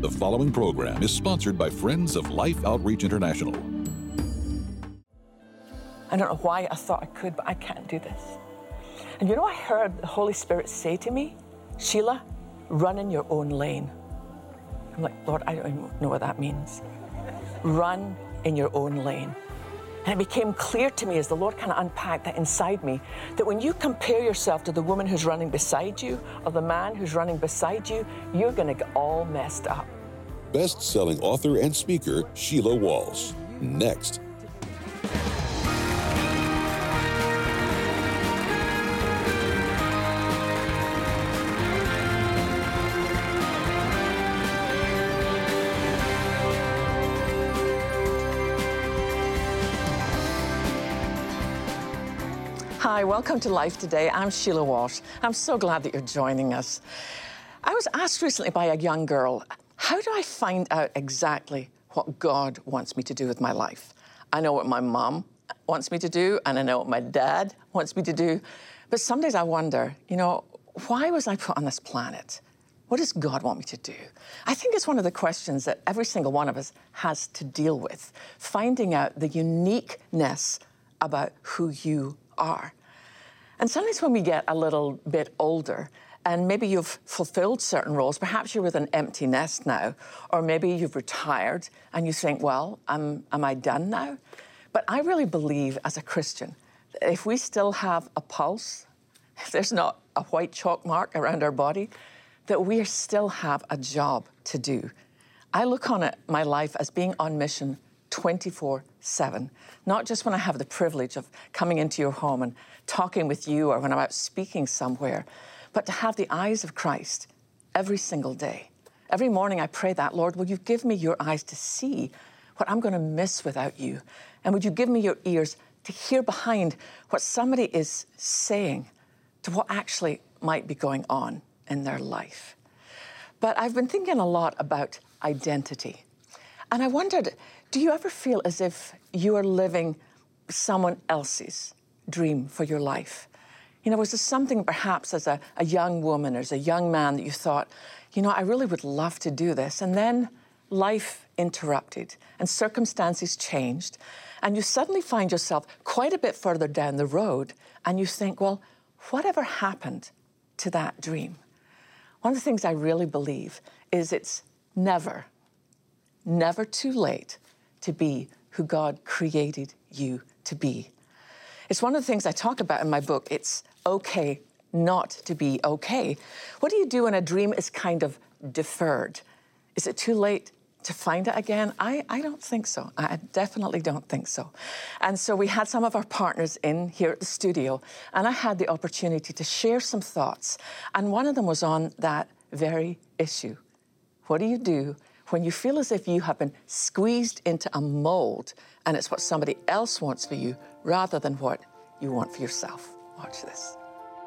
The following program is sponsored by Friends of Life Outreach International. I don't know why I thought I could, but I can't do this. And you know, I heard the Holy Spirit say to me, Sheila, run in your own lane. I'm like, Lord, I don't even know what that means. Run in your own lane. And it became clear to me as the Lord kind of unpacked that inside me, that when you compare yourself to the woman who's running beside you or the man who's running beside you, you're going to get all messed up. Best-selling author and speaker, Sheila Walsh. Next. Hi, welcome to Life Today. I'm Sheila Walsh. I'm so glad that you're joining us. I was asked recently by a young girl, how do I find out exactly what God wants me to do with my life? I know what my mom wants me to do, and I know what my dad wants me to do, but some days I wonder, why was I put on this planet? What does God want me to do? I think it's one of the questions that every single one of us has to deal with, finding out the uniqueness about who you are. And sometimes when we get a little bit older, and maybe you've fulfilled certain roles, perhaps you're with an empty nest now, or maybe you've retired and you think, well, am I done now? But I really believe as a Christian, that if we still have a pulse, if there's not a white chalk mark around our body, that we still have a job to do. I look on it, my life as being on mission 24/7, not just when I have the privilege of coming into your home and talking with you or when I'm out speaking somewhere, but to have the eyes of Christ every single day. Every morning I pray that, Lord, will you give me your eyes to see what I'm going to miss without you? And would you give me your ears to hear behind what somebody is saying to what actually might be going on in their life? But I've been thinking a lot about identity. And I wondered, do you ever feel as if you are living someone else's dream for your life? Was there something perhaps as a young woman or as a young man that you thought, I really would love to do this. And then life interrupted and circumstances changed. And you suddenly find yourself quite a bit further down the road. And you think, well, whatever happened to that dream? One of the things I really believe is it's never too late to be who God created you to be. It's one of the things I talk about in my book. It's okay not to be okay. What do you do when a dream is kind of deferred? Is it too late to find it again? I don't think so. I definitely don't think so. And so we had some of our partners in here at the studio, and I had the opportunity to share some thoughts. And one of them was on that very issue. What do you do when you feel as if you have been squeezed into a mold and it's what somebody else wants for you rather than what you want for yourself? Watch this.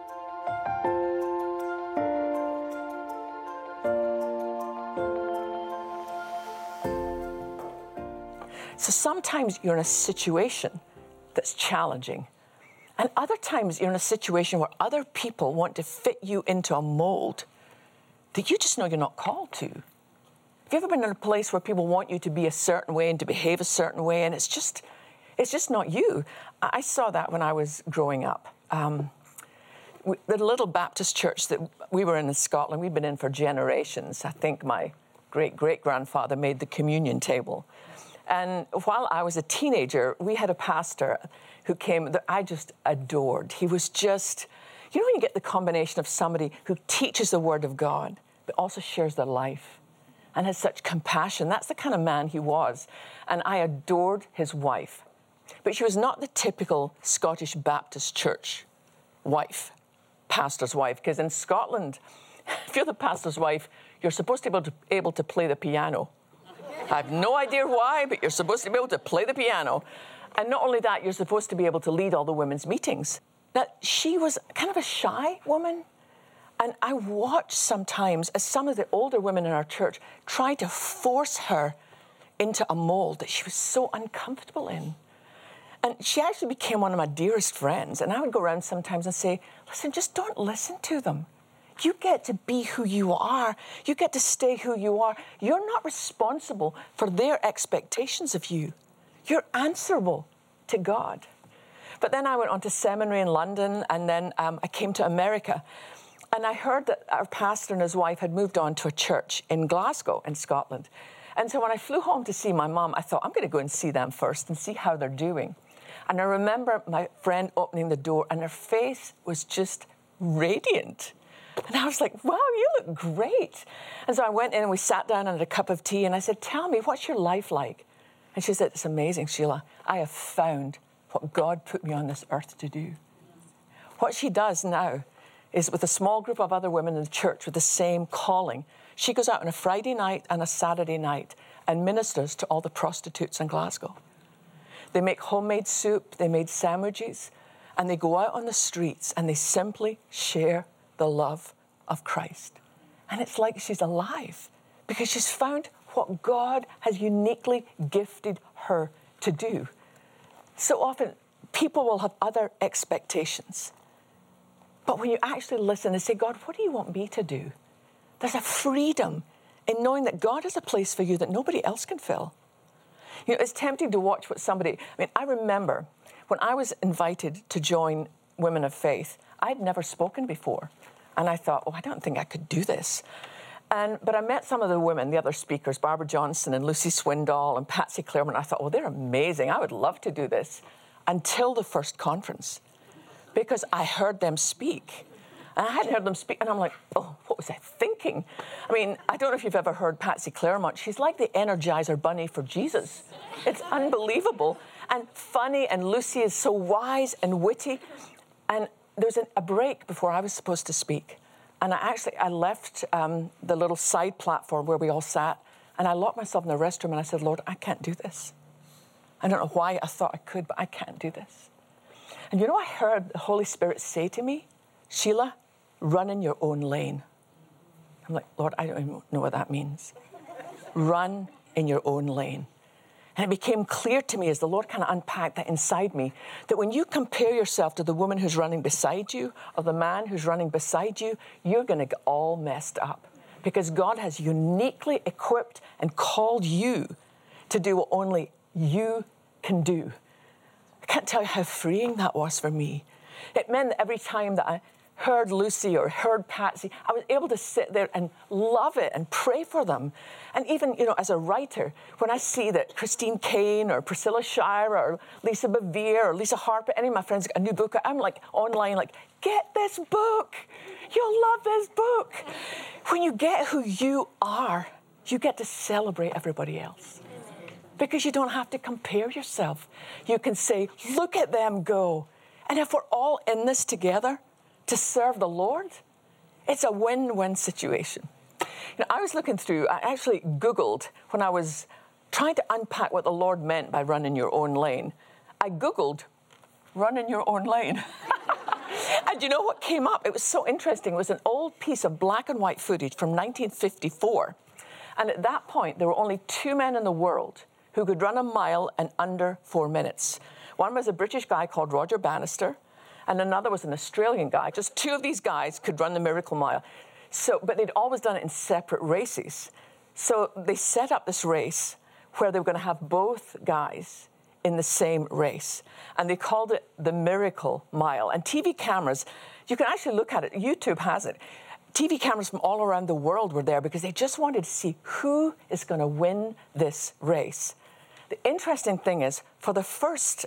So sometimes you're in a situation that's challenging, and other times you're in a situation where other people want to fit you into a mold that you just know you're not called to. Have you ever been in a place where people want you to be a certain way and to behave a certain way, and it's just not you? I saw that when I was growing up. The little Baptist church that we were in Scotland, we've been in for generations. I think my great-great-grandfather made the communion table. And while I was a teenager, we had a pastor who came that I just adored. He was just, when you get the combination of somebody who teaches the Word of God, but also shares their life and has such compassion. That's the kind of man he was. And I adored his wife. But she was not the typical Scottish Baptist church wife, pastor's wife. Because in Scotland, if you're the pastor's wife, you're supposed to be able to play the piano. I have no idea why, but you're supposed to be able to play the piano. And not only that, you're supposed to be able to lead all the women's meetings. Now, she was kind of a shy woman. And I watched sometimes as some of the older women in our church tried to force her into a mold that she was so uncomfortable in. And she actually became one of my dearest friends. And I would go around sometimes and say, listen, just don't listen to them. You get to be who you are. You get to stay who you are. You're not responsible for their expectations of you. You're answerable to God. But then I went on to seminary in London, and then I came to America. And I heard that our pastor and his wife had moved on to a church in Glasgow in Scotland. And so when I flew home to see my mum, I thought, I'm going to go and see them first and see how they're doing. And I remember my friend opening the door, and her face was just radiant. And I was like, wow, you look great. And so I went in and we sat down and had a cup of tea, and I said, tell me, what's your life like? And she said, it's amazing, Sheila. I have found what God put me on this earth to do. What she does now is, with a small group of other women in the church with the same calling, she goes out on a Friday night and a Saturday night and ministers to all the prostitutes in Glasgow. They make homemade soup, they made sandwiches, and they go out on the streets and they simply share the love of Christ. And it's like she's alive because she's found what God has uniquely gifted her to do. So often, people will have other expectations. But when you actually listen and say, God, what do you want me to do? There's a freedom in knowing that God has a place for you that nobody else can fill. You know, it's tempting to watch what somebody... I remember when I was invited to join Women of Faith, I'd never spoken before. And I thought, I don't think I could do this. But I met some of the women, the other speakers, Barbara Johnson and Lucy Swindoll and Patsy Clairmont. I thought, they're amazing. I would love to do this. Until the first conference, because I heard them speak. And I hadn't heard them speak, and I'm like, what was I thinking? I don't know if you've ever heard Patsy Clairmont. She's like the Energizer Bunny for Jesus. It's unbelievable and funny, and Lucy is so wise and witty. And there was a break before I was supposed to speak. And I left the little side platform where we all sat, and I locked myself in the restroom, and I said, Lord, I can't do this. I don't know why I thought I could, but I can't do this. And I heard the Holy Spirit say to me, Sheila, run in your own lane. I'm like, Lord, I don't even know what that means. Run in your own lane. And it became clear to me as the Lord kind of unpacked that inside me, that when you compare yourself to the woman who's running beside you or the man who's running beside you, you're going to get all messed up. Because God has uniquely equipped and called you to do what only you can do. I can't tell you how freeing that was for me. It meant that every time that I heard Lucy or heard Patsy, I was able to sit there and love it and pray for them. And even, as a writer, when I see that Christine Kane or Priscilla Shire or Lisa Bevere or Lisa Harper, any of my friends got a new book, I'm like online, like, get this book. You'll love this book. When you get who you are, you get to celebrate everybody else. Because you don't have to compare yourself. You can say, look at them go. And if we're all in this together to serve the Lord, it's a win-win situation. I was looking through, I actually Googled when I was trying to unpack what the Lord meant by run in your own lane. I Googled, run in your own lane. And you know what came up? It was so interesting. It was an old piece of black and white footage from 1954. And at that point, there were only 2 men in the world who could run a mile in under 4 minutes. One was a British guy called Roger Bannister, and another was an Australian guy. Just 2 of these guys could run the Miracle Mile. But they'd always done it in separate races. So they set up this race where they were going to have both guys in the same race. And they called it the Miracle Mile. And TV cameras, you can actually look at it. YouTube has it. TV cameras from all around the world were there because they just wanted to see who is going to win this race. The interesting thing is, for the first,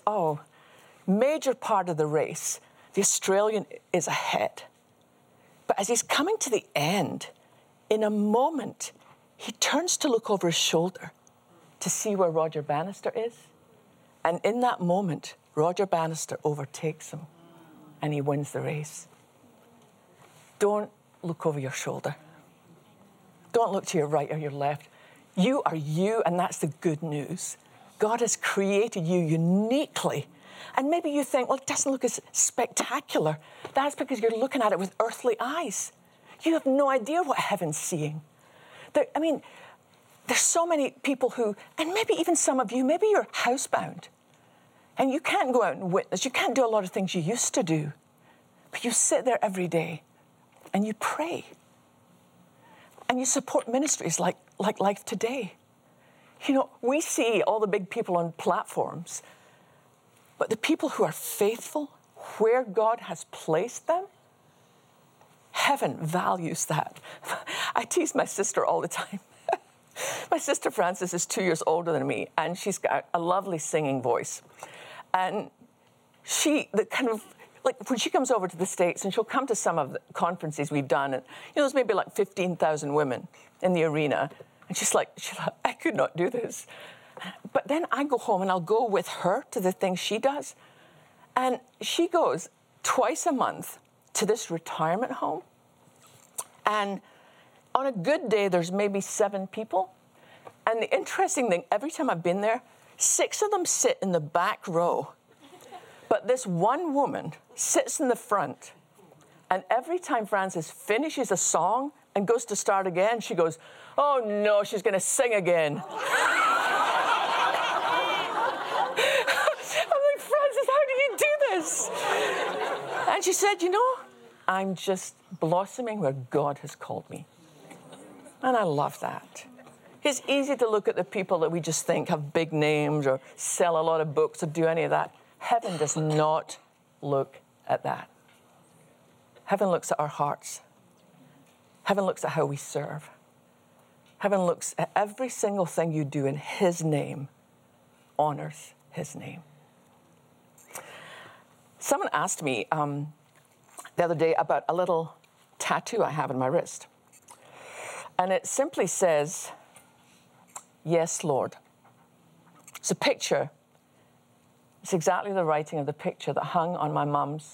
major part of the race, the Australian is ahead. But as he's coming to the end, in a moment, he turns to look over his shoulder to see where Roger Bannister is. And in that moment, Roger Bannister overtakes him and he wins the race. Don't look over your shoulder. Don't look to your right or your left. You are you, and that's the good news. God has created you uniquely. And maybe you think, it doesn't look as spectacular. That's because you're looking at it with earthly eyes. You have no idea what heaven's seeing. There's so many people who, and maybe even some of you, maybe you're housebound. And you can't go out and witness. You can't do a lot of things you used to do. But you sit there every day and you pray. And you support ministries like Life Today. You know, we see all the big people on platforms, but the people who are faithful where God has placed them, heaven values that. I tease my sister all the time. My sister Frances is 2 years older than me, and she's got a lovely singing voice. And when she comes over to the States, and she'll come to some of the conferences we've done, and there's maybe like 15,000 women in the arena, and she's like, I could not do this. But then I go home and I'll go with her to the things she does, and she goes twice a month to this retirement home, and on a good day there's maybe 7 people, and the interesting thing, every time I've been there, 6 of them sit in the back row. But this one woman sits in the front, and every time Frances finishes a song and goes to start again, she goes, oh no, she's going to sing again. I'm like, Frances, how do you do this? And she said, I'm just blossoming where God has called me. And I love that. It's easy to look at the people that we just think have big names or sell a lot of books or do any of that. Heaven does not look at that. Heaven looks at our hearts. Heaven looks at how we serve. Heaven looks at every single thing you do in His name, honors His name. Someone asked me the other day about a little tattoo I have on my wrist. And it simply says, yes, Lord. It's a picture. It's exactly the writing of the picture that hung on my mum's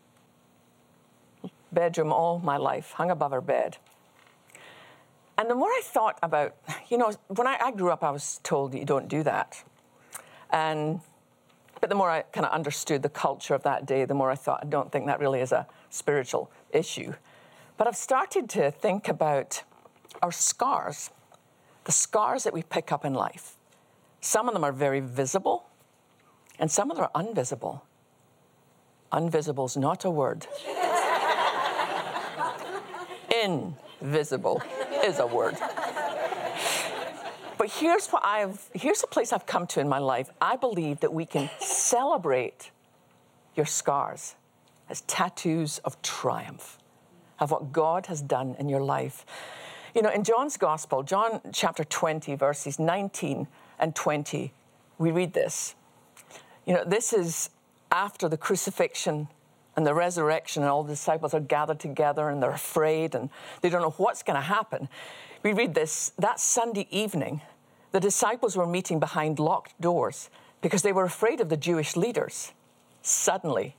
bedroom all my life, hung above her bed. And the more I thought about, when I grew up, I was told that you don't do that. But the more I kind of understood the culture of that day, the more I thought, I don't think that really is a spiritual issue. But I've started to think about our scars, the scars that we pick up in life. Some of them are very visible, and some of them are invisible. Invisible is not a word. Invisible is a word. But here's a place I've come to in my life. I believe that we can celebrate your scars as tattoos of triumph, of what God has done in your life. In John's Gospel, John chapter 20, verses 19 and 20, we read this. This is after the crucifixion and the resurrection, and all the disciples are gathered together and they're afraid and they don't know what's going to happen. We read this, that Sunday evening, the disciples were meeting behind locked doors because they were afraid of the Jewish leaders. Suddenly,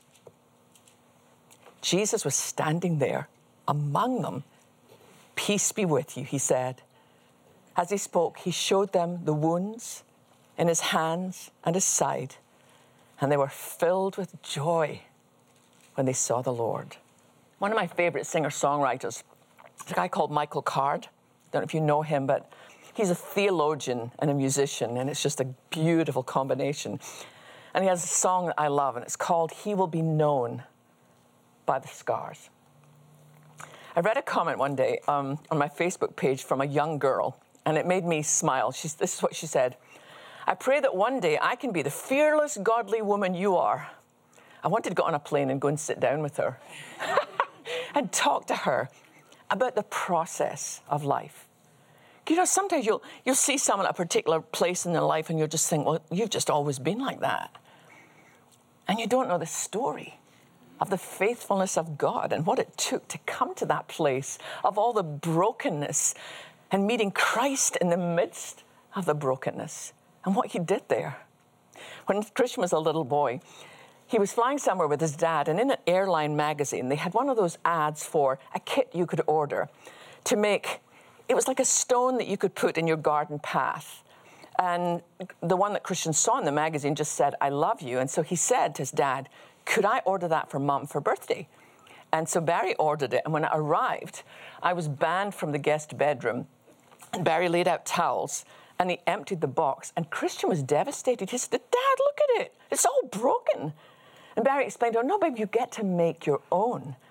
Jesus was standing there among them. Peace be with you, he said. As he spoke, he showed them the wounds in his hands and his side, and they were filled with joy when they saw the Lord. One of my favorite singer-songwriters is a guy called Michael Card. Don't know if you know him, but he's a theologian and a musician, and it's just a beautiful combination. And he has a song that I love, and it's called He Will Be Known by the Scars. I read a comment one day on my Facebook page from a young girl, and it made me smile. This is what she said. I pray that one day I can be the fearless, godly woman you are. I wanted to get on a plane and go and sit down with her and talk to her about the process of life. Sometimes you'll see someone at a particular place in their life and you'll just think, well, you've just always been like that. And you don't know the story of the faithfulness of God and what it took to come to that place of all the brokenness and meeting Christ in the midst of the brokenness and what he did there. When Christian was a little boy, he was flying somewhere with his dad, and in an airline magazine, they had one of those ads for a kit you could order to make, it was like a stone that you could put in your garden path. And the one that Christian saw in the magazine just said, I love you. And so he said to his dad, could I order that for Mom for birthday? And so Barry ordered it. And when it arrived, I was banned from the guest bedroom. And Barry laid out towels and he emptied the box. And Christian was devastated. He said, Dad, look at it. It's all broken. And Barry explained, oh, no, babe, you get to make your own.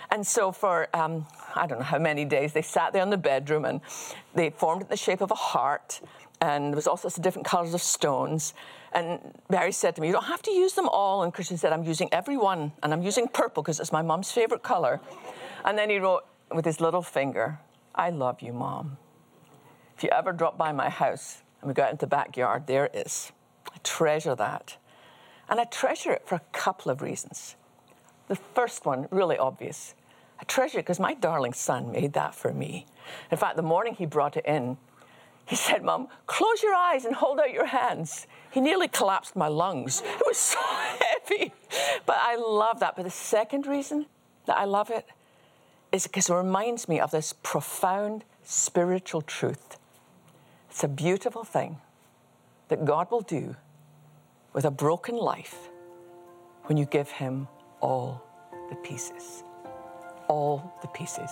And so for, I don't know how many days, they sat there in the bedroom and they formed it in the shape of a heart. And there was all sorts of different colours of stones. And Barry said to me, you don't have to use them all. And Christian said, I'm using every one. And I'm using purple because it's my mum's favourite colour. And then he wrote with his little finger, I love you, Mom. If you ever drop by my house and we go out into the backyard, there it is. I treasure that. And I treasure it for a couple of reasons. The first one, really obvious. I treasure it because my darling son made that for me. In fact, the morning he brought it in, he said, Mom, close your eyes and hold out your hands. He nearly collapsed my lungs. It was so heavy. But I love that. But the second reason that I love it is because it reminds me of this profound spiritual truth. It's a beautiful thing that God will do with a broken life when you give him all the pieces. All the pieces.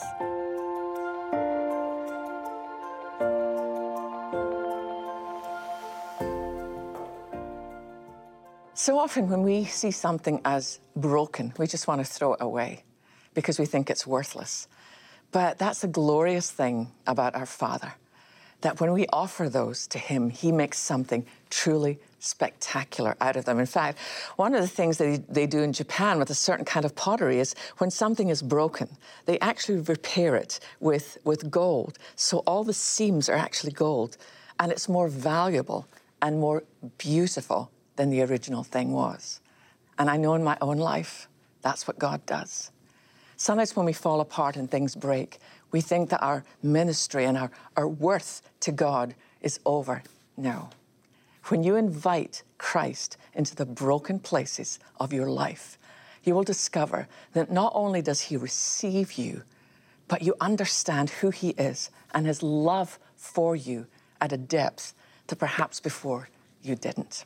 So often when we see something as broken, we just want to throw it away because we think it's worthless. But that's a glorious thing about our Father, that when we offer those to him, he makes something truly spectacular out of them. In fact, one of the things that they do in Japan with a certain kind of pottery is when something is broken, they actually repair it with gold. So all the seams are actually gold, and it's more valuable and more beautiful than the original thing was. And I know in my own life, that's what God does. Sometimes when we fall apart and things break, we think that our ministry and our worth to God is over. No. When you invite Christ into the broken places of your life, you will discover that not only does he receive you, but you understand who he is and his love for you at a depth that perhaps before you didn't.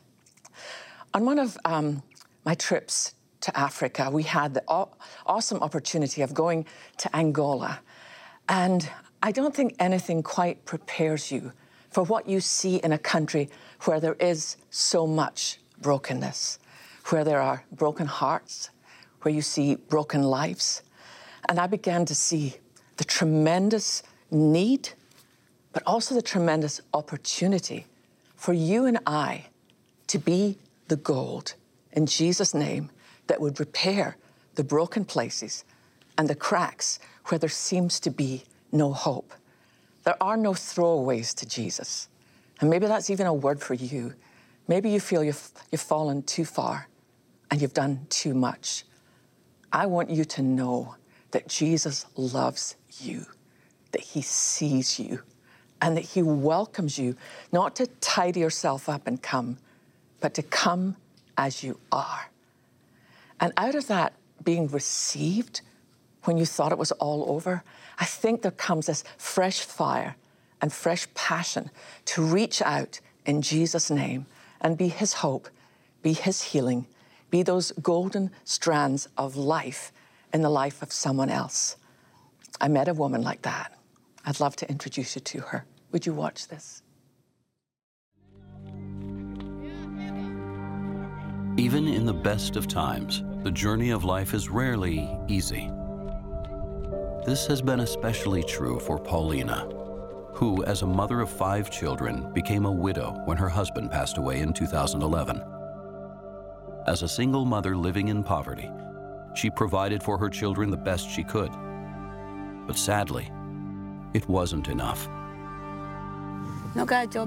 On one of my trips to Africa, we had the awesome opportunity of going to Angola. And I don't think anything quite prepares you for what you see in a country where there is so much brokenness, where there are broken hearts, where you see broken lives. And I began to see the tremendous need, but also the tremendous opportunity for you and I to be the gold in Jesus' name that would repair the broken places and the cracks where there seems to be no hope. There are no throwaways to Jesus. And maybe that's even a word for you. Maybe you feel you've fallen too far and you've done too much. I want you to know that Jesus loves you, that he sees you, and that he welcomes you not to tidy yourself up and come, but to come as you are. And out of that being received when you thought it was all over, I think there comes this fresh fire and fresh passion to reach out in Jesus' name and be his hope, be his healing, be those golden strands of life in the life of someone else. I met a woman like that. I'd love to introduce you to her. Would you watch this? Even in the best of times, the journey of life is rarely easy. This has been especially true for Paulina, who, as a mother of 5 children, became a widow when her husband passed away in 2011. As a single mother living in poverty, she provided for her children the best she could. But sadly, it wasn't enough. My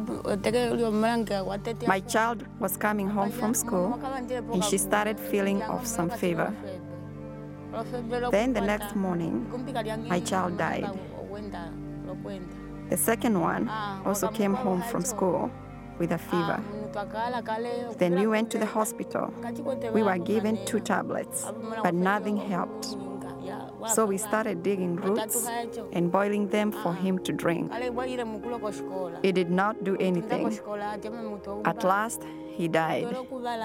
child was coming home from school and she started feeling of some fever. Then the next morning, my child died. The second one also came home from school with a fever. Then we went to the hospital. We were given 2 tablets, but nothing helped. So we started digging roots and boiling them for him to drink. It did not do anything. At last, he died.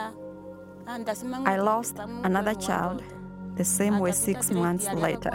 I lost another child the same way 6 months later.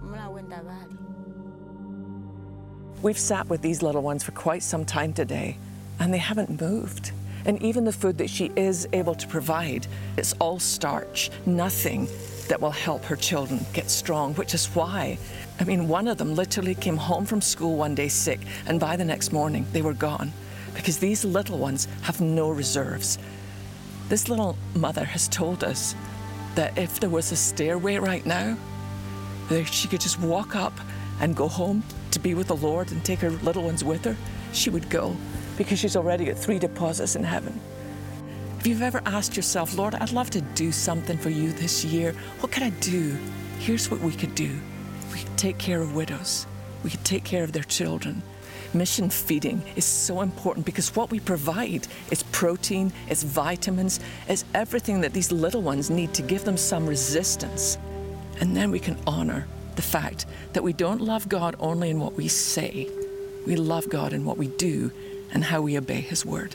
We've sat with these little ones for quite some time today, and they haven't moved. And even the food that she is able to provide, it's all starch, nothing that will help her children get strong, which is why, I mean, one of them literally came home from school one day sick, and by the next morning they were gone, because these little ones have no reserves. This little mother has told us that if there was a stairway right now, that she could just walk up and go home to be with the Lord and take her little ones with her, she would go, because she's already got 3 deposits in heaven. If you've ever asked yourself, Lord, I'd love to do something for you this year, what could I do? Here's what we could do. We could take care of widows. We could take care of their children. Mission feeding is so important because what we provide is protein, it's vitamins, it's everything that these little ones need to give them some resistance. And then we can honor the fact that we don't love God only in what we say. We love God in what we do and how we obey His word.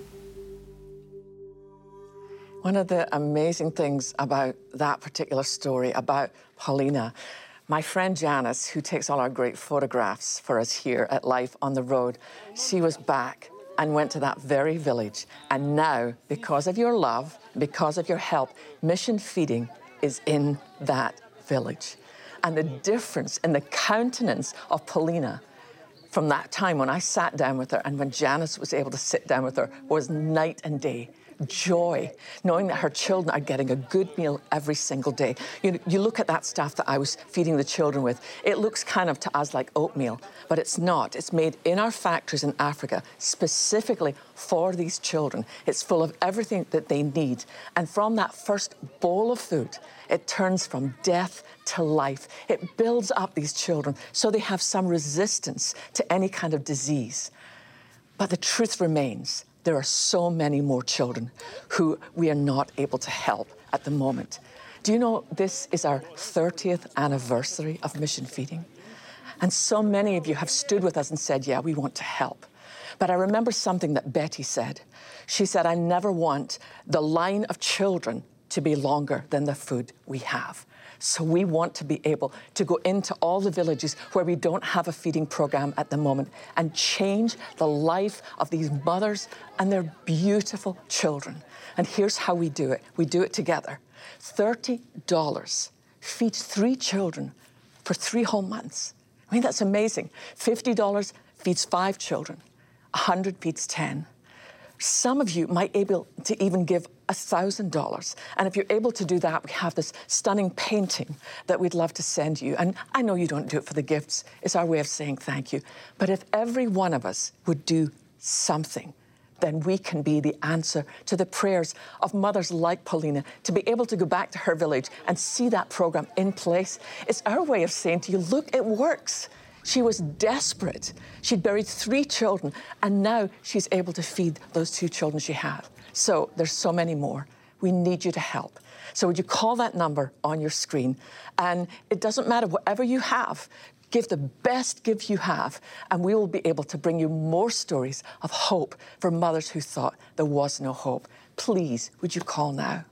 One of the amazing things about that particular story, about Paulina, my friend Janice, who takes all our great photographs for us here at Life on the Road, she was back and went to that very village. And now, because of your love, because of your help, mission feeding is in that village. And the difference in the countenance of Paulina from that time when I sat down with her and when Janice was able to sit down with her was night and day. Joy, knowing that her children are getting a good meal every single day. You look at that stuff that I was feeding the children with, it looks kind of to us like oatmeal, but it's not. It's made in our factories in Africa specifically for these children. It's full of everything that they need. And from that first bowl of food, it turns from death to life. It builds up these children so they have some resistance to any kind of disease. But the truth remains, there are so many more children who we are not able to help at the moment. Do you know this is our 30th anniversary of mission feeding? And so many of you have stood with us and said, yeah, we want to help. But I remember something that Betty said. She said, I never want the line of children to be longer than the food we have. So we want to be able to go into all the villages where we don't have a feeding program at the moment and change the life of these mothers and their beautiful children. And here's how we do it. We do it together. $30 feeds 3 children for 3 whole months. I mean, that's amazing. $50 feeds 5 children. $100 feeds 10. Some of you might be able to even give $1,000. And if you're able to do that, we have this stunning painting that we'd love to send you. And I know you don't do it for the gifts. It's our way of saying thank you. But if every one of us would do something, then we can be the answer to the prayers of mothers like Paulina to be able to go back to her village and see that program in place. It's our way of saying to you, look, it works. She was desperate. She'd buried 3 children, and now she's able to feed those 2 children she had. So there's so many more. We need you to help. So would you call that number on your screen? And it doesn't matter, whatever you have, give the best gift you have, and we will be able to bring you more stories of hope for mothers who thought there was no hope. Please, would you call now?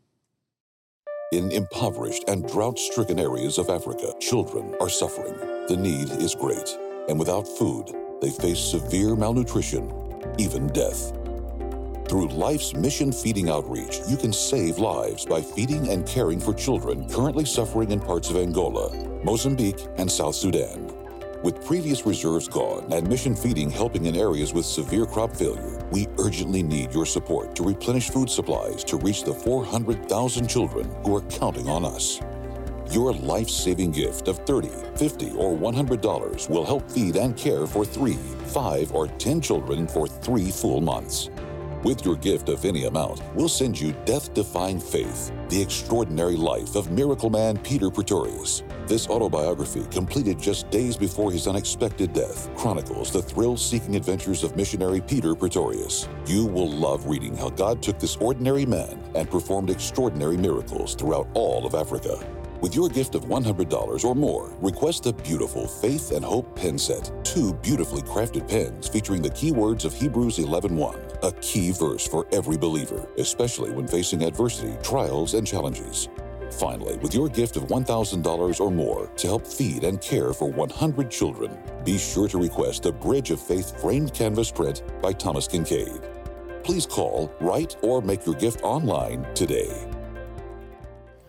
In impoverished and drought-stricken areas of Africa, children are suffering. The need is great, and without food, they face severe malnutrition, even death. Through Life's mission feeding outreach, you can save lives by feeding and caring for children currently suffering in parts of Angola, Mozambique, and South Sudan. With previous reserves gone and mission feeding helping in areas with severe crop failure, we urgently need your support to replenish food supplies to reach the 400,000 children who are counting on us. Your life-saving gift of $30, $50, or $100 will help feed and care for 3, 5, or 10 children for 3 full months. With your gift of any amount, we'll send you Death-Defying Faith, the extraordinary life of miracle man Peter Pretorius. This autobiography, completed just days before his unexpected death, chronicles the thrill-seeking adventures of missionary Peter Pretorius. You will love reading how God took this ordinary man and performed extraordinary miracles throughout all of Africa. With your gift of $100 or more, request the beautiful Faith and Hope pen set, 2 beautifully crafted pens featuring the key words of Hebrews 11:1, a key verse for every believer, especially when facing adversity, trials, and challenges. Finally, with your gift of $1,000 or more to help feed and care for 100 children, be sure to request the Bridge of Faith framed canvas print by Thomas Kincaid. Please call, write, or make your gift online today.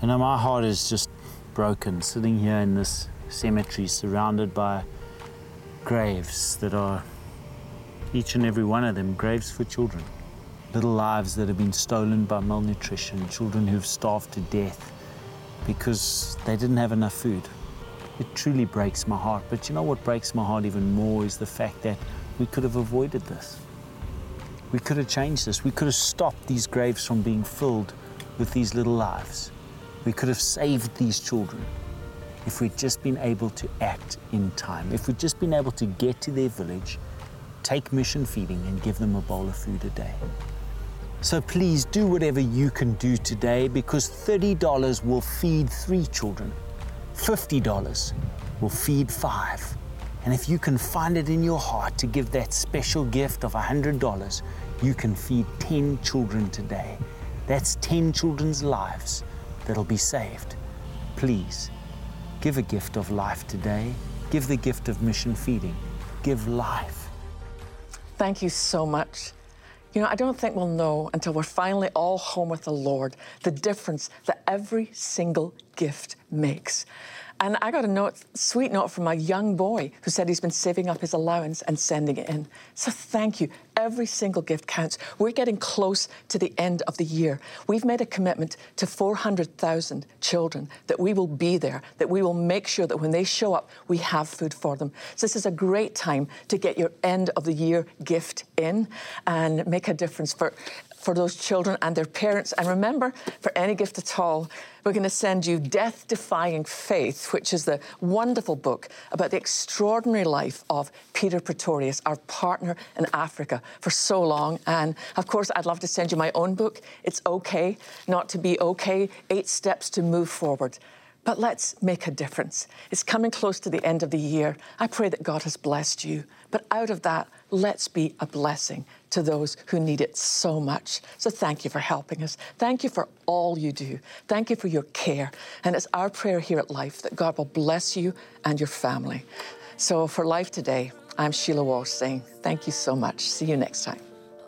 You know, my heart is just broken sitting here in this cemetery surrounded by graves that are, each and every one of them, graves for children. Little lives that have been stolen by malnutrition, children who've starved to death because they didn't have enough food. It truly breaks my heart. But you know what breaks my heart even more is the fact that we could have avoided this. We could have changed this. We could have stopped these graves from being filled with these little lives. We could have saved these children if we'd just been able to act in time, if we'd just been able to get to their village, take mission feeding and give them a bowl of food a day. So please do whatever you can do today, because $30 will feed 3 children. $50 will feed 5. And if you can find it in your heart to give that special gift of $100, you can feed 10 children today. That's 10 children's lives that'll be saved. Please, give a gift of life today. Give the gift of mission feeding. Give life. Thank you so much. You know, I don't think we'll know until we're finally all home with the Lord the difference that every single gift makes. And I got a sweet note from a young boy who said he's been saving up his allowance and sending it in. So thank you. Every single gift counts. We're getting close to the end of the year. We've made a commitment to 400,000 children that we will be there, that we will make sure that when they show up, we have food for them. So this is a great time to get your end of the year gift in and make a difference for those children and their parents. And remember, for any gift at all, we're going to send you Death Defying Faith, which is the wonderful book about the extraordinary life of Peter Pretorius, our partner in Africa for so long. And of course, I'd love to send you my own book, It's Okay Not to Be Okay, 8 Steps to Move Forward. But let's make a difference. It's coming close to the end of the year. I pray that God has blessed you. But out of that, let's be a blessing to those who need it so much. So thank you for helping us. Thank you for all you do. Thank you for your care. And it's our prayer here at Life that God will bless you and your family. So for Life Today, I'm Sheila Walsh saying thank you so much. See you next time.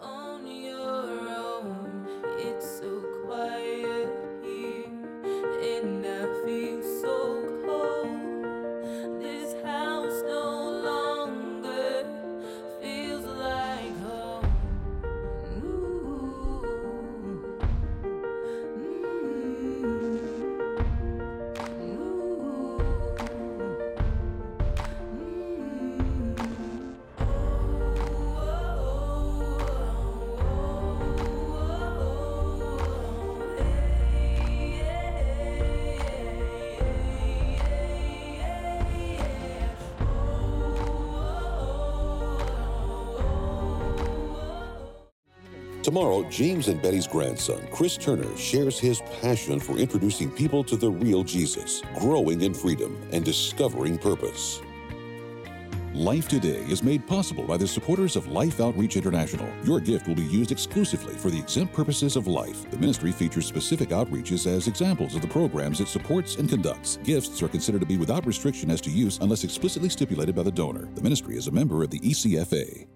Tomorrow, James and Betty's grandson, Chris Turner, shares his passion for introducing people to the real Jesus, growing in freedom, and discovering purpose. Life Today is made possible by the supporters of Life Outreach International. Your gift will be used exclusively for the exempt purposes of life. The ministry features specific outreaches as examples of the programs it supports and conducts. Gifts are considered to be without restriction as to use unless explicitly stipulated by the donor. The ministry is a member of the ECFA.